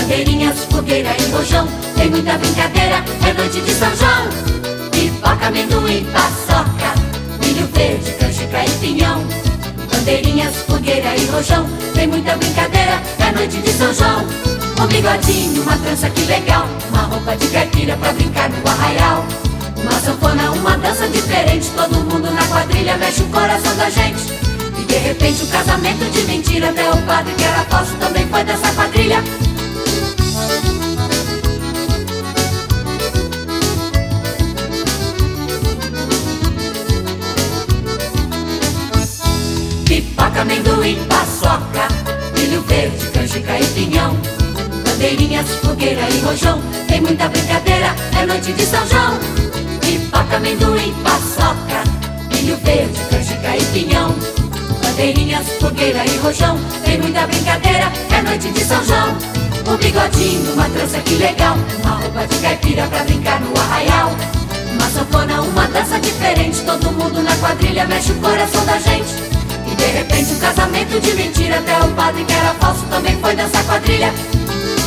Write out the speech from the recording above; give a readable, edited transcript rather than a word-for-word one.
bandeirinhas, fogueira e rojão. Tem muita brincadeira, é noite de São João. Pipoca, amendoim, paçoca, milho verde, canjica e pinhão. Bandeirinhas, fogueira e rojão. Tem muita brincadeira, é noite de São João. Um bigodinho, uma trança, que legal. Uma roupa de caipira pra brincar no arraial. Uma sanfona, uma dança diferente. Todo mundo na quadrilha mexe o coração da gente. E de repente um casamento de mentira. Até o padre que era falso também foi dessa quadrilha. Pipoca, amendoim, paçoca, milho verde, canjica e pinhão. Bandeirinhas, fogueira e rojão. Tem muita brincadeira, é noite de São João. Pipoca, amendoim, paçoca, milho verde, canjica e pinhão. Bandeirinhas, fogueira e rojão. Tem muita brincadeira, é noite de São João. Um bigodinho, uma trança, que legal. Uma roupa de caipira pra brincar no arraial. Uma sanfona, uma dança diferente. Todo mundo na quadrilha mexe o coração da gente. E de repente um casamento de mentira. Até o padre que era falso também foi dessa quadrilha.